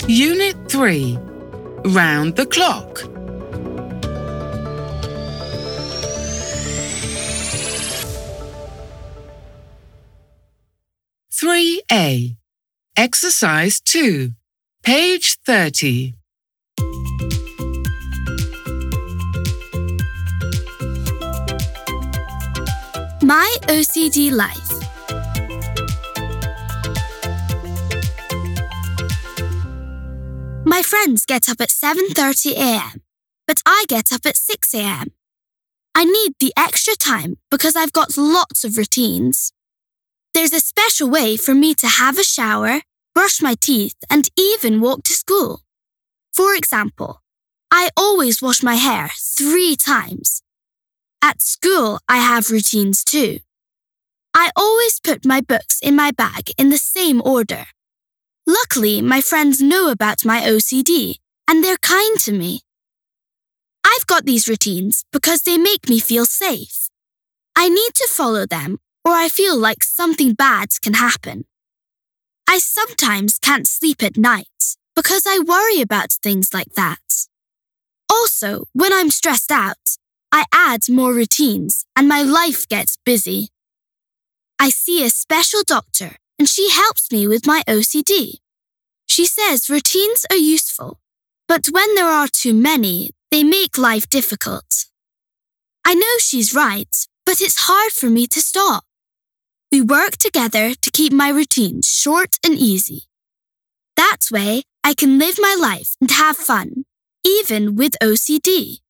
Unit 3. Round the clock. (3A) Exercise 2, page 30. My OCD life. My friends get up at 7:30 a.m., but I get up at 6 a.m. I need the extra time because I've got lots of routines. There's a special way for me to have a shower, brush my teeth, and even walk to school. For example, I always wash my hair 3 times. At school, I have routines too. I always put my books in my bag in the same order. Luckily, my friends know about my OCD and they're kind to me. I've got these routines because they make me feel safe. I need to follow them or I feel like something bad can happen. I sometimes can't sleep at night because I worry about things like that. Also, when I'm stressed out, I add more routines and my life gets busy. I see a special doctor and she helps me with my OCD. She says routines are useful, but when there are too many, they make life difficult. I know she's right, but it's hard for me to stop. We work together to keep my routines short and easy. That way, I can live my life and have fun, even with OCD.